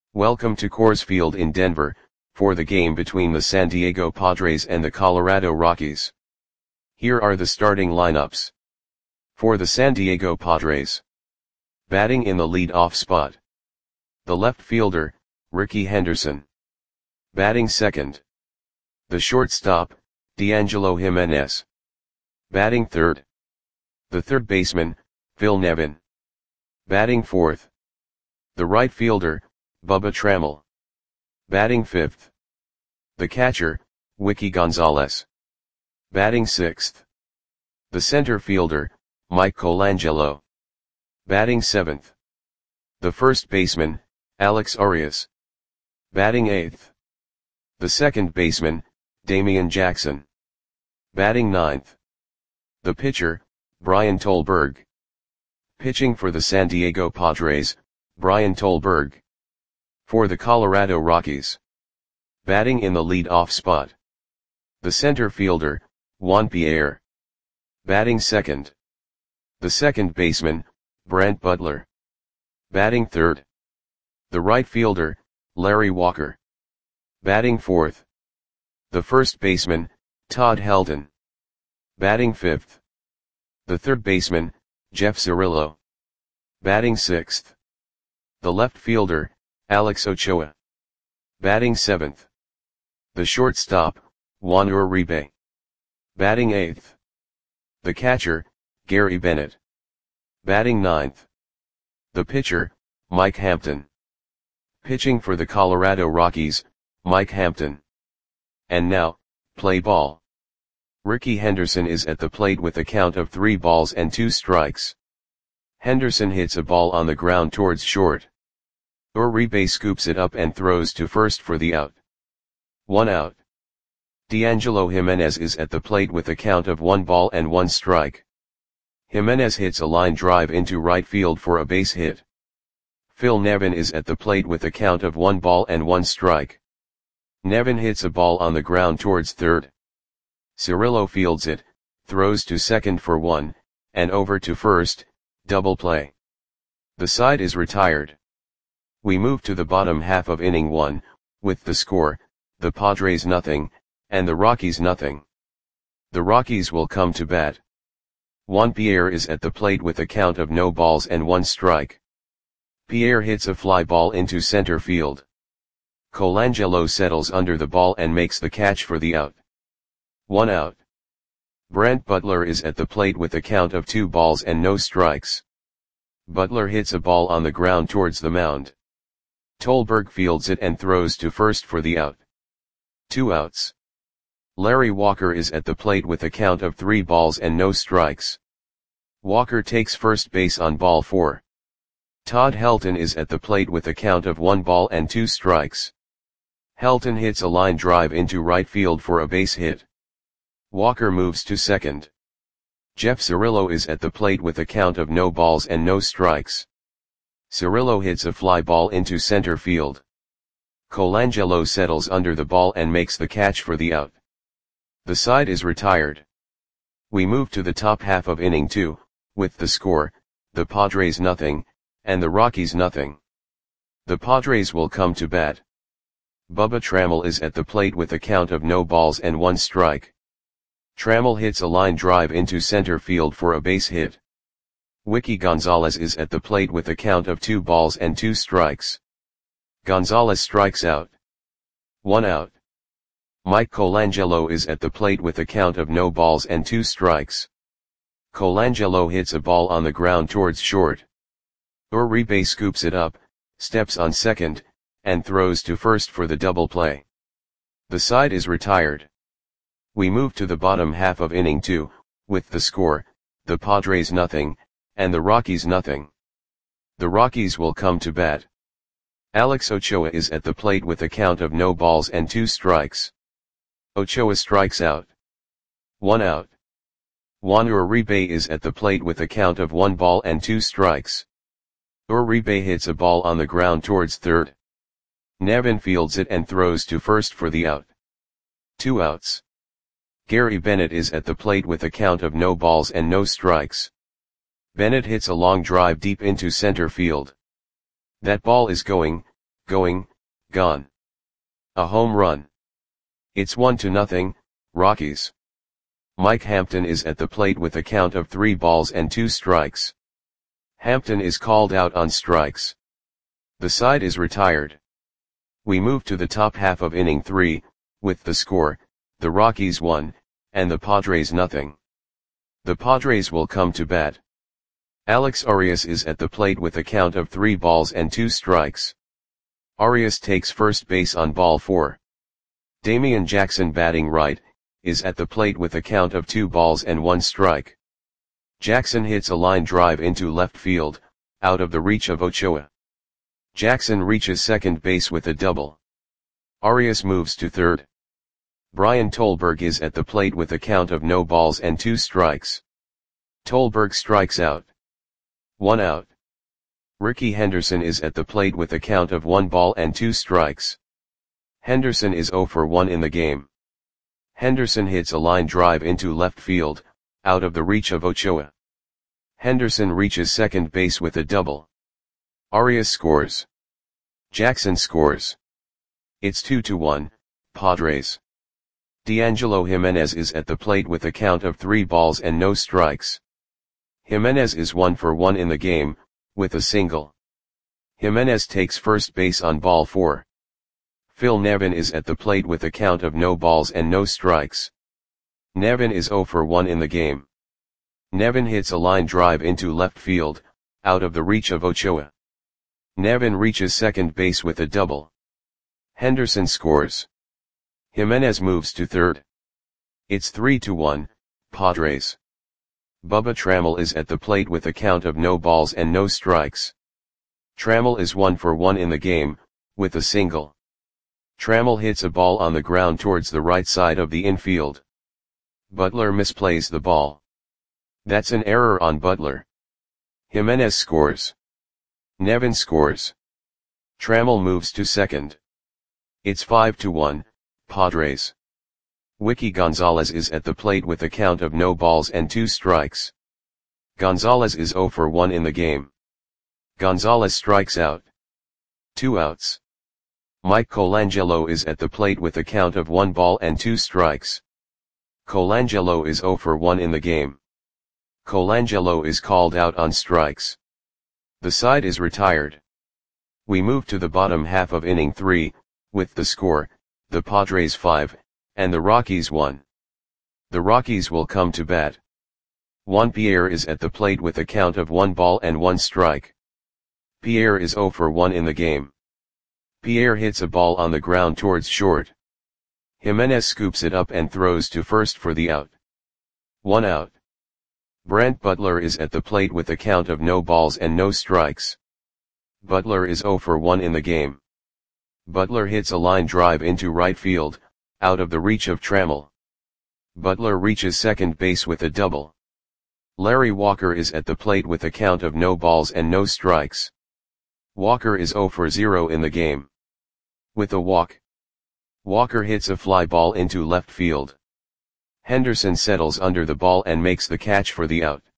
Welcome to Coors Field in Denver, for the game between the San Diego Padres and the Colorado Rockies. Here are the starting lineups. For the San Diego Padres. Batting in the lead-off spot. The left fielder, Rickey Henderson. Batting second. The shortstop, D'Angelo Jimenez. Batting third. The third baseman, Phil Nevin. Batting fourth. The right fielder, Bubba Trammell. Batting fifth. The catcher, Wiki Gonzalez. Batting sixth. The center fielder, Mike Colangelo. Batting seventh. The first baseman, Alex Arias. Batting eighth. The second baseman, Damian Jackson. Batting ninth. The pitcher, Brian Tolberg. Pitching for the San Diego Padres, Brian Tolberg. For the Colorado Rockies. Batting in the lead-off spot. The center fielder, Juan Pierre. Batting second. The second baseman, Brent Butler. Batting third. The right fielder, Larry Walker. Batting fourth. The first baseman, Todd Helton. Batting fifth. The third baseman, Jeff Cirillo. Batting sixth. The left fielder, Alex Ochoa. Batting seventh. The shortstop, Juan Uribe. Batting eighth. The catcher, Gary Bennett. Batting ninth. The pitcher, Mike Hampton. Pitching for the Colorado Rockies, Mike Hampton. And now, play ball. Rickey Henderson is at the plate with a count of 3 balls and 2 strikes. Henderson hits a ball on the ground towards short. Uribe scoops it up and throws to first for the out. 1 out. D'Angelo Jimenez is at the plate with a count of 1 ball and 1 strike. Jimenez hits a line drive into right field for a base hit. Phil Nevin is at the plate with a count of 1 ball and 1 strike. Nevin hits a ball on the ground towards third. Cirillo fields it, throws to second for 1, and over to first, double play. The side is retired. We move to the bottom half of inning 1, with the score, the Padres nothing, and the Rockies nothing. The Rockies will come to bat. Juan Pierre is at the plate with a count of no balls and 1 strike. Pierre hits a fly ball into center field. Colangelo settles under the ball and makes the catch for the out. 1 out. Brent Butler is at the plate with a count of 2 balls and no strikes. Butler hits a ball on the ground towards the mound. Tolberg fields it and throws to first for the out. 2 outs. Larry Walker is at the plate with a count of 3 balls and no strikes. Walker takes first base on ball 4. Todd Helton is at the plate with a count of 1 ball and 2 strikes. Helton hits a line drive into right field for a base hit. Walker moves to second. Jeff Cirillo is at the plate with a count of no balls and no strikes. Cirillo hits a fly ball into center field. Colangelo settles under the ball and makes the catch for the out. The side is retired. We move to the top half of inning 2, with the score, the Padres nothing, and the Rockies nothing. The Padres will come to bat. Bubba Trammell is at the plate with a count of no balls and 1 strike. Trammell hits a line drive into center field for a base hit. Wiki Gonzalez is at the plate with a count of 2 balls and 2 strikes. Gonzalez strikes out. 1 out. Mike Colangelo is at the plate with a count of no balls and 2 strikes. Colangelo hits a ball on the ground towards short. Uribe scoops it up, steps on second, and throws to first for the double play. The side is retired. We move to the bottom half of inning 2, with the score, the Padres nothing, and the Rockies nothing. The Rockies will come to bat. Alex Ochoa is at the plate with a count of no balls and 2 strikes. Ochoa strikes out. 1 out. Juan Uribe is at the plate with a count of 1 ball and 2 strikes. Uribe hits a ball on the ground towards third. Nevin fields it and throws to first for the out. 2 outs. Gary Bennett is at the plate with a count of no balls and no strikes. Bennett hits a long drive deep into center field. That ball is going, going, gone. A home run. It's 1-0, Rockies. Mike Hampton is at the plate with a count of 3 balls and 2 strikes. Hampton is called out on strikes. The side is retired. We move to the top half of inning 3, with the score, the Rockies 1, and the Padres nothing. The Padres will come to bat. Alex Arias is at the plate with a count of 3 balls and 2 strikes. Arias takes first base on ball 4. Damian Jackson, batting right, is at the plate with a count of 2 balls and 1 strike. Jackson hits a line drive into left field, out of the reach of Ochoa. Jackson reaches second base with a double. Arias moves to third. Brian Tolberg is at the plate with a count of no balls and 2 strikes. Tolberg strikes out. 1 out. Ricky Henderson is at the plate with a count of 1 ball and 2 strikes. Henderson is 0 for 1 in the game. Henderson hits a line drive into left field, out of the reach of Ochoa. Henderson reaches second base with a double. Arias scores. Jackson scores. It's 2-1, Padres. D'Angelo Jimenez is at the plate with a count of 3 balls and no strikes. Jimenez is 1 for 1 in the game, with a single. Jimenez takes first base on ball 4. Phil Nevin is at the plate with a count of no balls and no strikes. Nevin is 0 for 1 in the game. Nevin hits a line drive into left field, out of the reach of Ochoa. Nevin reaches second base with a double. Henderson scores. Jimenez moves to third. It's 3-1, Padres. Bubba Trammell is at the plate with a count of no balls and no strikes. Trammell is 1 for 1 in the game, with a single. Trammell hits a ball on the ground towards the right side of the infield. Butler misplays the ball. That's an error on Butler. Jimenez scores. Nevin scores. Trammell moves to second. It's 5-1, Padres. Wiki Gonzalez is at the plate with a count of no balls and 2 strikes. Gonzalez is 0 for 1 in the game. Gonzalez strikes out. 2 outs. Mike Colangelo is at the plate with a count of 1 ball and 2 strikes. Colangelo is 0 for 1 in the game. Colangelo is called out on strikes. The side is retired. We move to the bottom half of inning 3, with the score, the Padres 5, and the Rockies 1. The Rockies will come to bat. Juan Pierre is at the plate with a count of 1 ball and 1 strike. Pierre is 0 for 1 in the game. Pierre hits a ball on the ground towards short. Jimenez scoops it up and throws to first for the out. 1 out. Brent Butler is at the plate with a count of no balls and no strikes. Butler is 0 for 1 in the game. Butler hits a line drive into right field, out of the reach of Trammell. Butler reaches second base with a double. Larry Walker is at the plate with a count of no balls and no strikes. Walker is 0 for 0 in the game. With a walk. Walker hits a fly ball into left field. Henderson settles under the ball and makes the catch for the out.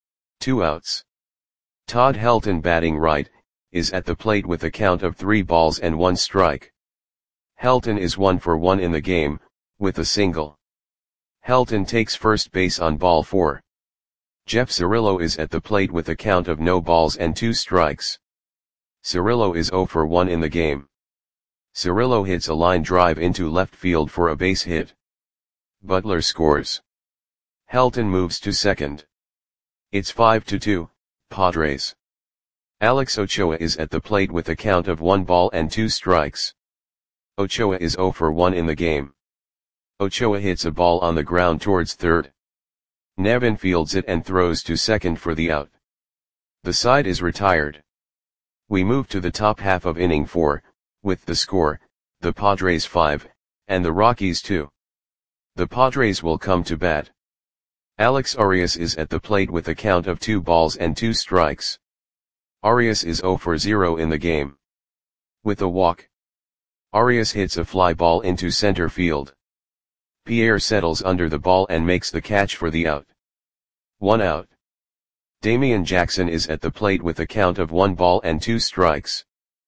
2 outs. Todd Helton, batting right, is at the plate with a count of 3 balls and 1 strike. Helton is 1 for 1 in the game, with a single. Helton takes first base on ball 4. Jeff Cirillo is at the plate with a count of no balls and 2 strikes. Cirillo is 0 for 1 in the game. Cirillo hits a line drive into left field for a base hit. Butler scores. Helton moves to second. It's 5-2, Padres. Alex Ochoa is at the plate with a count of 1 ball and 2 strikes. Ochoa is 0 for 1 in the game. Ochoa hits a ball on the ground towards third. Nevin fields it and throws to second for the out. The side is retired. We move to the top half of inning 4, with the score, the Padres 5, and the Rockies 2. The Padres will come to bat. Alex Arias is at the plate with a count of 2 balls and 2 strikes. Arias is 0 for 0 in the game. With a walk. Arias hits a fly ball into center field. Pierre settles under the ball and makes the catch for the out. 1 out. Damian Jackson is at the plate with a count of 1 ball and 2 strikes.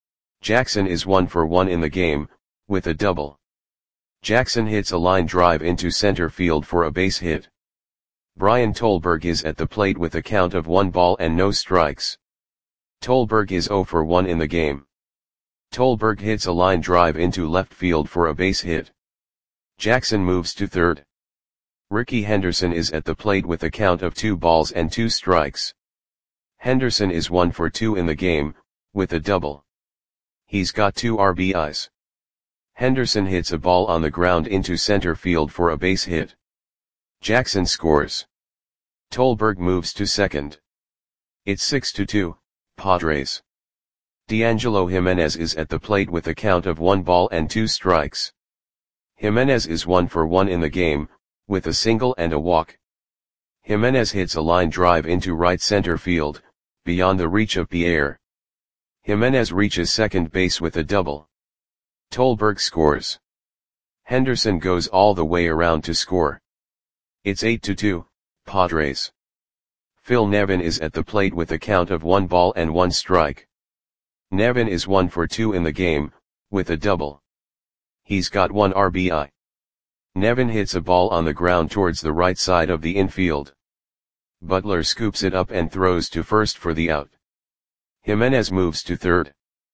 Jackson is 1 for 1 in the game, with a double. Jackson hits a line drive into center field for a base hit. Brian Tolberg is at the plate with a count of 1 ball and no strikes. Tolberg is 0 for 1 in the game. Tolberg hits a line drive into left field for a base hit. Jackson moves to third. Ricky Henderson is at the plate with a count of 2 balls and 2 strikes. Henderson is 1 for 2 in the game, with a double. He's got 2 RBIs. Henderson hits a ball on the ground into center field for a base hit. Jackson scores. Tolberg moves to second. It's 6-2, Padres. D'Angelo Jimenez is at the plate with a count of 1 ball and 2 strikes. Jimenez is 1 for 1 in the game, with a single and a walk. Jimenez hits a line drive into right center field, beyond the reach of Pierre. Jimenez reaches second base with a double. Tolberg scores. Henderson goes all the way around to score. It's 8-2, Padres. Phil Nevin is at the plate with a count of 1 ball and 1 strike. Nevin is 1 for 2 in the game, with a double. He's got 1 RBI. Nevin hits a ball on the ground towards the right side of the infield. Butler scoops it up and throws to first for the out. Jimenez moves to third.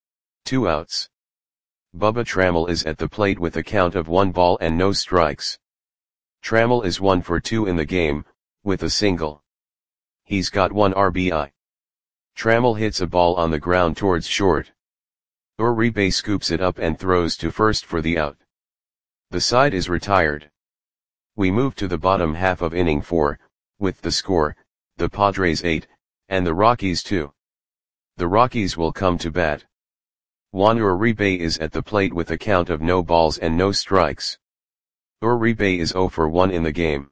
2 outs. Bubba Trammell is at the plate with a count of 1 ball and no strikes. Trammell is 1 for 2 in the game, with a single. He's got 1 RBI. Trammell hits a ball on the ground towards short. Uribe scoops it up and throws to first for the out. The side is retired. We move to the bottom half of inning 4, with the score, the Padres 8, and the Rockies 2. The Rockies will come to bat. Juan Uribe is at the plate with a count of no balls and no strikes. Uribe is 0 for 1 in the game.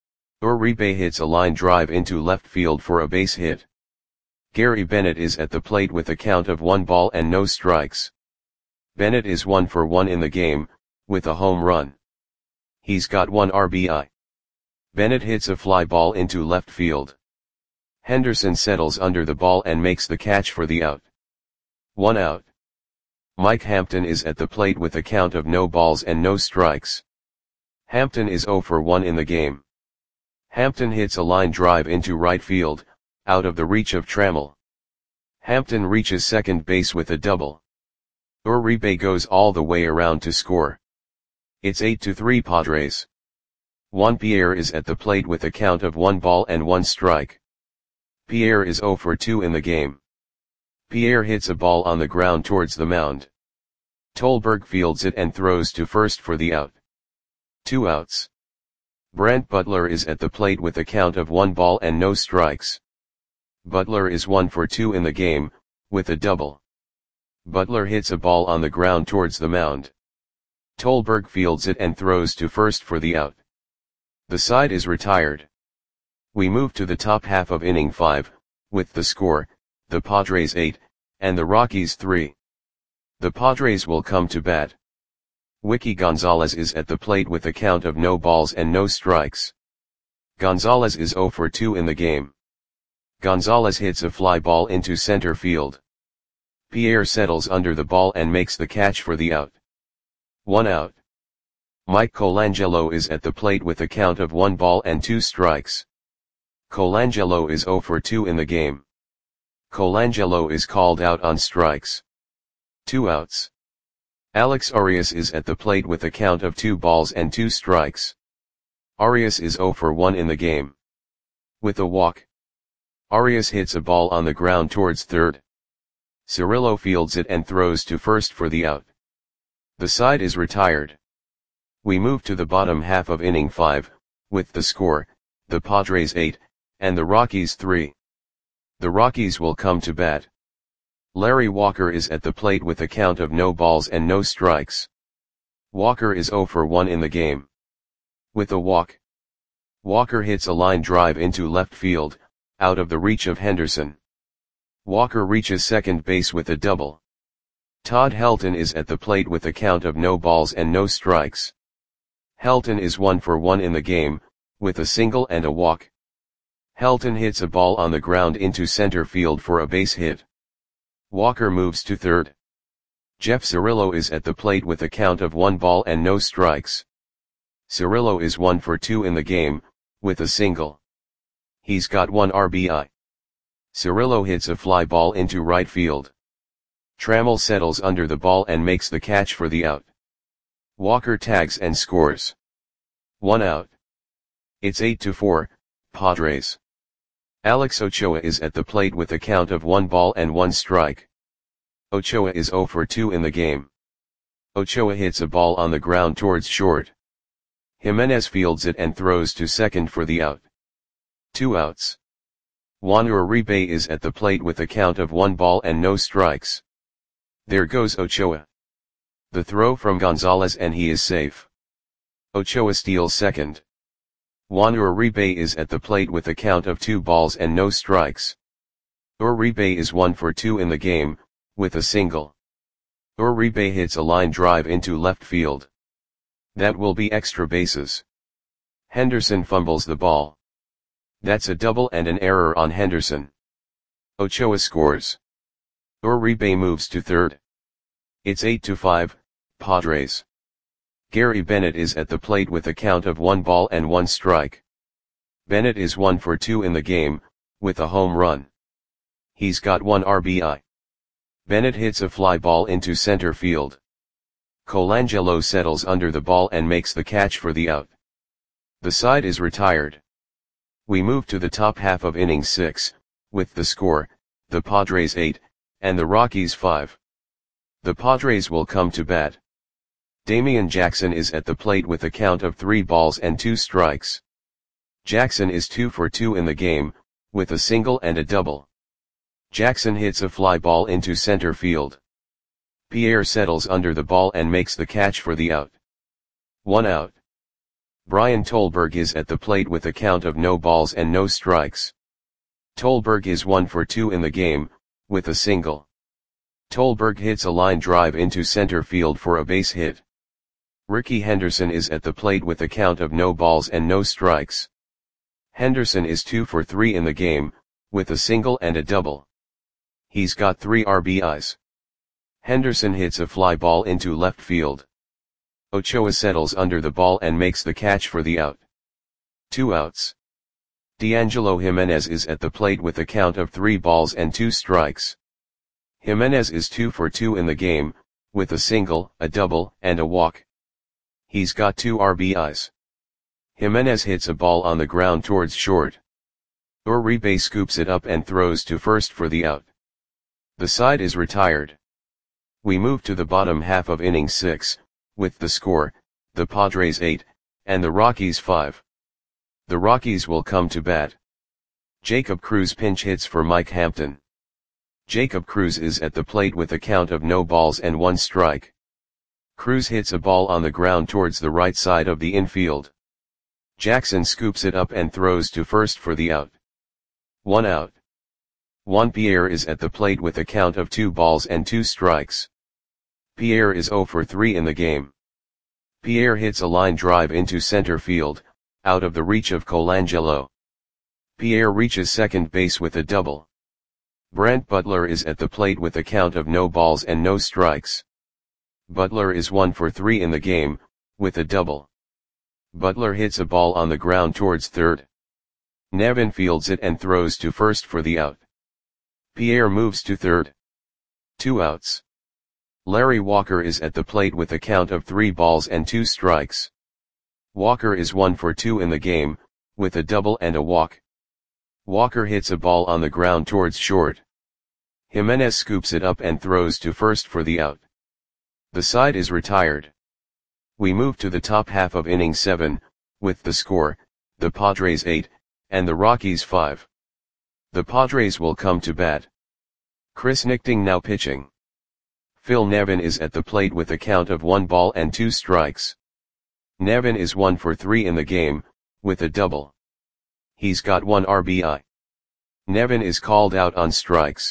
Uribe hits a line drive into left field for a base hit. Gary Bennett is at the plate with a count of 1 ball and no strikes. Bennett is 1 for 1 in the game, with a home run. He's got 1 RBI. Bennett hits a fly ball into left field. Henderson settles under the ball and makes the catch for the out. 1 out. Mike Hampton is at the plate with a count of no balls and no strikes. Hampton is 0 for 1 in the game. Hampton hits a line drive into right field, out of the reach of Trammell. Hampton reaches second base with a double. Uribe goes all the way around to score. It's 8-3 Padres. Juan Pierre is at the plate with a count of 1 ball and 1 strike. Pierre is 0 for 2 in the game. Pierre hits a ball on the ground towards the mound. Tolberg fields it and throws to first for the out. 2 outs. Brant Butler is at the plate with a count of 1 ball and no strikes. Butler is 1 for 2 in the game, with a double. Butler hits a ball on the ground towards the mound. Tolberg fields it and throws to first for the out. The side is retired. We move to the top half of inning 5, with the score, the Padres 8, and the Rockies 3. The Padres will come to bat. Wiki Gonzalez is at the plate with a count of no balls and no strikes. Gonzalez is 0 for 2 in the game. Gonzalez hits a fly ball into center field. Pierre settles under the ball and makes the catch for the out. 1 out. Mike Colangelo is at the plate with a count of 1 ball and 2 strikes. Colangelo is 0 for 2 in the game. Colangelo is called out on strikes. 2 outs. Alex Arias is at the plate with a count of 2 balls and 2 strikes. Arias is 0 for 1 in the game. With a walk. Arias hits a ball on the ground towards third. Cirillo fields it and throws to first for the out. The side is retired. We move to the bottom half of inning 5, with the score, the Padres 8, and the Rockies 3. The Rockies will come to bat. Larry Walker is at the plate with a count of no balls and no strikes. Walker is 0 for 1 in the game. With a walk. Walker hits a line drive into left field, out of the reach of Henderson. Walker reaches second base with a double. Todd Helton is at the plate with a count of no balls and no strikes. Helton is 1 for 1 in the game, with a single and a walk. Helton hits a ball on the ground into center field for a base hit. Walker moves to third. Jeff Cirillo is at the plate with a count of 1 ball and no strikes. Cirillo is 1 for 2 in the game, with a single. He's got 1 RBI. Cirillo hits a fly ball into right field. Trammell settles under the ball and makes the catch for the out. Walker tags and scores. 1 out. It's 8-4, Padres. Alex Ochoa is at the plate with a count of 1 ball and 1 strike. Ochoa is 0 for 2 in the game. Ochoa hits a ball on the ground towards short. Jimenez fields it and throws to second for the out. 2 outs. Juan Uribe is at the plate with a count of 1 ball and no strikes. There goes Ochoa. The throw from Gonzalez and he is safe. Ochoa steals second. Juan Uribe is at the plate with a count of 2 balls and no strikes. Uribe is 1 for 2 in the game, with a single. Uribe hits a line drive into left field. That will be extra bases. Henderson fumbles the ball. That's a double and an error on Henderson. Ochoa scores. Uribe moves to third. It's 8-5, Padres. Gary Bennett is at the plate with a count of 1 ball and 1 strike. Bennett is 1 for 2 in the game, with a home run. He's got 1 RBI. Bennett hits a fly ball into center field. Colangelo settles under the ball and makes the catch for the out. The side is retired. We move to the top half of inning 6, with the score, the Padres 8, and the Rockies 5. The Padres will come to bat. Damian Jackson is at the plate with a count of 3 balls and 2 strikes. Jackson is 2 for 2 in the game, with a single and a double. Jackson hits a fly ball into center field. Pierre settles under the ball and makes the catch for the out. 1 out. Brian Tolberg is at the plate with a count of no balls and no strikes. Tolberg is 1 for 2 in the game, with a single. Tolberg hits a line drive into center field for a base hit. Ricky Henderson is at the plate with a count of no balls and no strikes. Henderson is 2 for 3 in the game, with a single and a double. He's got 3 RBIs. Henderson hits a fly ball into left field. Ochoa settles under the ball and makes the catch for the out. 2 outs. D'Angelo Jimenez is at the plate with a count of 3 balls and 2 strikes. Jimenez is 2 for 2 in the game, with a single, a double, and a walk. He's got 2 RBIs. Jimenez hits a ball on the ground towards short. Uribe scoops it up and throws to first for the out. The side is retired. We move to the bottom half of inning 6, with the score, the Padres 8, and the Rockies 5. The Rockies will come to bat. Jacob Cruz pinch hits for Mike Hampton. Jacob Cruz is at the plate with a count of no balls and 1 strike. Cruz hits a ball on the ground towards the right side of the infield. Jackson scoops it up and throws to first for the out. 1 out. Juan Pierre is at the plate with a count of 2 balls and 2 strikes. Pierre is 0 for 3 in the game. Pierre hits a line drive into center field, out of the reach of Colangelo. Pierre reaches second base with a double. Brant Butler is at the plate with a count of no balls and no strikes. Butler is 1 for 3 in the game, with a double. Butler hits a ball on the ground towards third. Nevin fields it and throws to first for the out. Pierre moves to third. 2 outs. Larry Walker is at the plate with a count of 3 balls and 2 strikes. Walker is 1 for 2 in the game, with a double and a walk. Walker hits a ball on the ground towards short. Jimenez scoops it up and throws to first for the out. The side is retired. We move to the top half of inning 7, with the score, the Padres 8, and the Rockies 5. The Padres will come to bat. Chris Nichting now pitching. Phil Nevin is at the plate with a count of 1 ball and 2 strikes. Nevin is 1 for 3 in the game, with a double. He's got 1 RBI. Nevin is called out on strikes.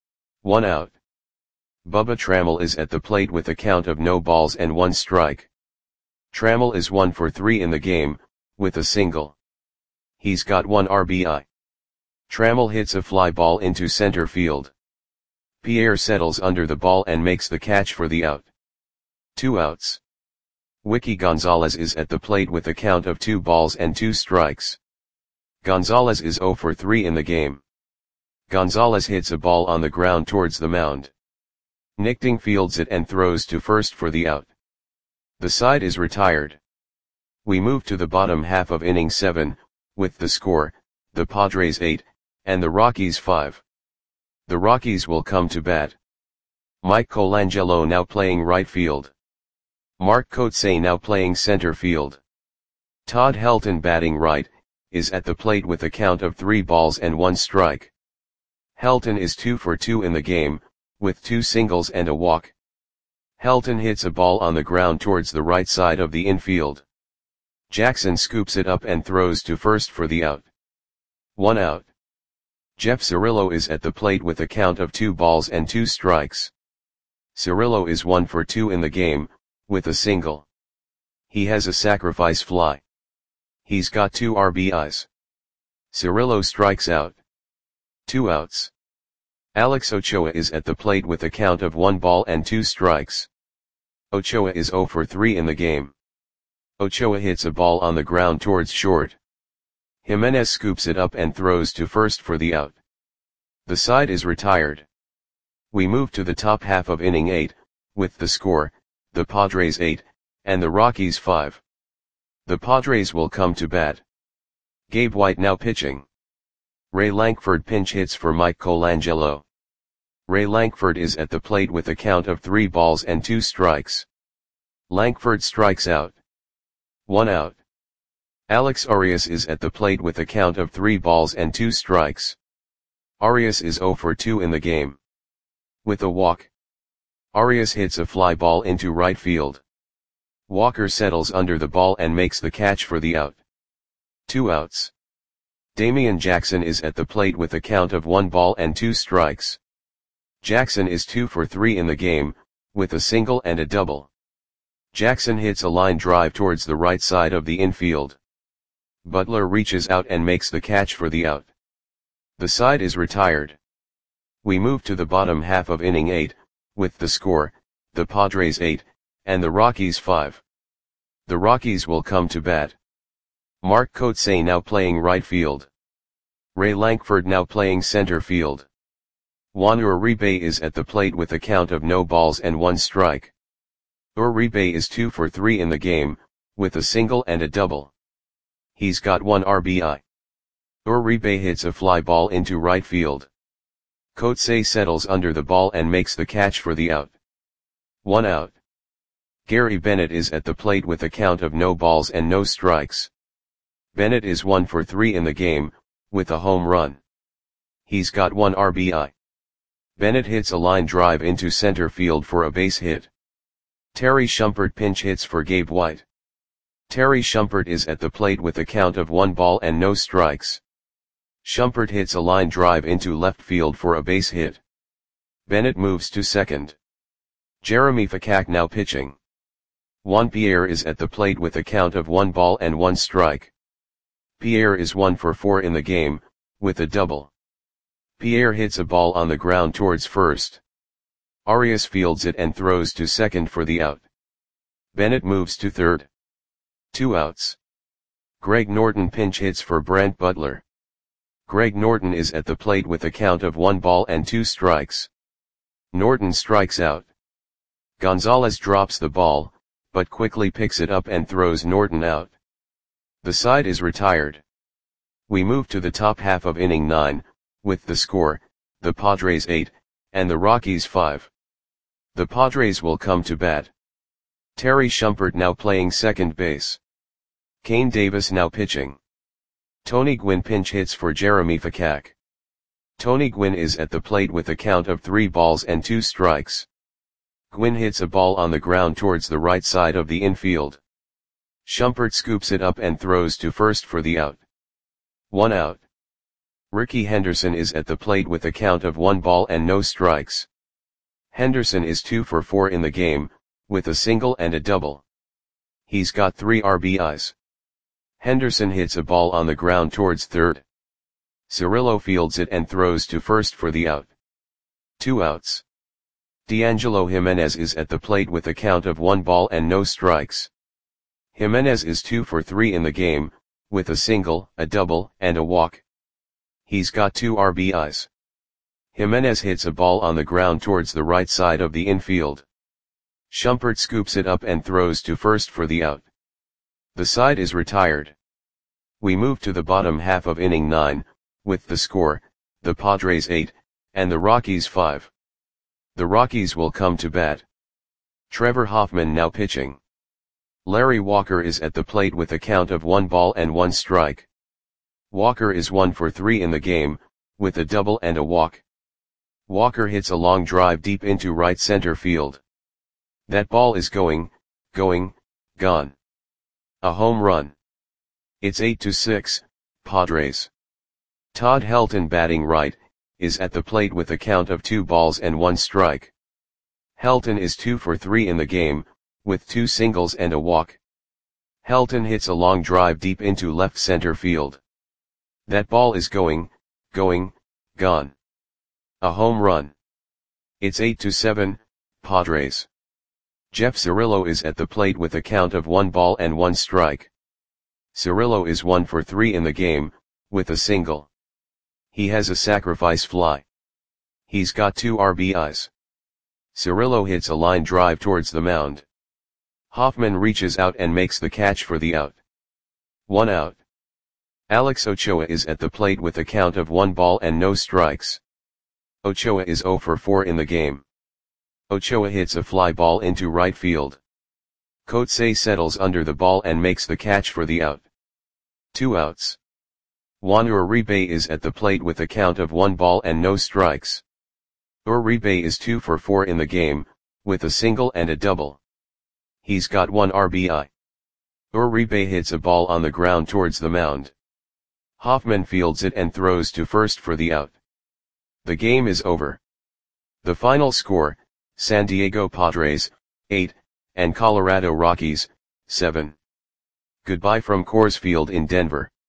1 out. Bubba Trammell is at the plate with a count of no balls and 1 strike. Trammell is 1 for 3 in the game, with a single. He's got 1 RBI. Trammell hits a fly ball into center field. Pierre settles under the ball and makes the catch for the out. 2 outs. Wiki Gonzalez is at the plate with a count of 2 balls and 2 strikes. Gonzalez is 0 for 3 in the game. Gonzalez hits a ball on the ground towards the mound. Nichting fields it and throws to first for the out. The side is retired. We move to the bottom half of inning 7, with the score, the Padres 8, and the Rockies 5. The Rockies will come to bat. Mike Colangelo now playing right field. Mark Kotsay now playing center field. Todd Helton batting right, is at the plate with a count of 3 balls and 1 strike. Helton is 2 for 2 in the game, with 2 singles and a walk. Helton hits a ball on the ground towards the right side of the infield. Jackson scoops it up and throws to first for the out. 1 out. Jeff Cirillo is at the plate with a count of 2 balls and 2 strikes. Cirillo is 1 for 2 in the game, with a single. He has a sacrifice fly. He's got 2 RBIs. Cirillo strikes out. 2 outs. Alex Ochoa is at the plate with a count of 1 ball and 2 strikes. Ochoa is 0 for 3 in the game. Ochoa hits a ball on the ground towards short. Jimenez scoops it up and throws to first for the out. The side is retired. We move to the top half of inning 8, with the score, the Padres 8, and the Rockies 5. The Padres will come to bat. Gabe White now pitching. Ray Lankford pinch hits for Mike Colangelo. Ray Lankford is at the plate with a count of 3 balls and 2 strikes. Lankford strikes out. 1 out. Alex Arias is at the plate with a count of 3 balls and 2 strikes. Arias is 0 for 2 in the game. With a walk. Arias hits a fly ball into right field. Walker settles under the ball and makes the catch for the out. 2 outs. Damian Jackson is at the plate with a count of 1 ball and 2 strikes. Jackson is 2 for 3 in the game, with a single and a double. Jackson hits a line drive towards the right side of the infield. Butler reaches out and makes the catch for the out. The side is retired. We move to the bottom half of inning 8, with the score, the Padres 8, and the Rockies 5. The Rockies will come to bat. Mark Kotsay now playing right field. Ray Lankford now playing center field. Juan Uribe is at the plate with a count of no balls and 1 strike. Uribe is 2 for 3 in the game, with a single and a double. He's got 1 RBI. Uribe hits a fly ball into right field. Kotsay settles under the ball and makes the catch for the out. 1 out. Gary Bennett is at the plate with a count of no balls and no strikes. Bennett is 1 for 3 in the game, with a home run. He's got 1 RBI. Bennett hits a line drive into center field for a base hit. Terry Shumpert pinch hits for Gabe White. Terry Shumpert is at the plate with a count of 1 ball and no strikes. Shumpert hits a line drive into left field for a base hit. Bennett moves to second. Jeremy Fakak now pitching. Juan Pierre is at the plate with a count of 1 ball and 1 strike. Pierre is 1 for 4 in the game, with a double. Pierre hits a ball on the ground towards first. Arias fields it and throws to second for the out. Bennett moves to third. 2 outs. Greg Norton pinch hits for Brent Butler. Greg Norton is at the plate with a count of 1 ball and 2 strikes. Norton strikes out. Gonzalez drops the ball, but quickly picks it up and throws Norton out. The side is retired. We move to the top half of inning 9, with the score, the Padres 8, and the Rockies 5. The Padres will come to bat. Terry Shumpert now playing second base. Kane Davis now pitching. Tony Gwynn pinch hits for Jeremy Fakak. Tony Gwynn is at the plate with a count of 3 balls and 2 strikes. Gwynn hits a ball on the ground towards the right side of the infield. Shumpert scoops it up and throws to first for the out. 1 out. Ricky Henderson is at the plate with a count of 1 ball and no strikes. Henderson is 2 for 4 in the game, with a single and a double. He's got 3 RBIs. Henderson hits a ball on the ground towards third. Cirillo fields it and throws to first for the out. 2 outs. D'Angelo Jimenez is at the plate with a count of 1 ball and no strikes. Jimenez is 2 for 3 in the game, with a single, a double, and a walk. He's got 2 RBIs. Jimenez hits a ball on the ground towards the right side of the infield. Shumpert scoops it up and throws to first for the out. The side is retired. We move to the bottom half of inning 9, with the score, the Padres 8, and the Rockies 5. The Rockies will come to bat. Trevor Hoffman now pitching. Larry Walker is at the plate with a count of 1 ball and 1 strike. Walker is 1 for 3 in the game, with a double and a walk. Walker hits a long drive deep into right center field. That ball is going, gone. A home run. It's 8-6, Padres. Todd Helton batting right, is at the plate with a count of 2 balls and 1 strike. Helton is 2 for 3 in the game, with 2 singles and a walk. Helton hits a long drive deep into left center field. That ball is going, gone. A home run. It's 8-7, Padres. Jeff Cirillo is at the plate with a count of 1 ball and 1 strike. Cirillo is 1 for 3 in the game, with a single. He has a sacrifice fly. He's got 2 RBIs. Cirillo hits a line drive towards the mound. Hoffman reaches out and makes the catch for the out. 1 out. Alex Ochoa is at the plate with a count of 1 ball and no strikes. Ochoa is 0 for 4 in the game. Ochoa hits a fly ball into right field. Coetzee settles under the ball and makes the catch for the out. 2 outs. Juan Uribe is at the plate with a count of 1 ball and no strikes. Uribe is 2 for 4 in the game, with a single and a double. He's got 1 RBI. Uribe hits a ball on the ground towards the mound. Hoffman fields it and throws to first for the out. The game is over. The final score, San Diego Padres, 8, and Colorado Rockies, 7. Goodbye from Coors Field in Denver.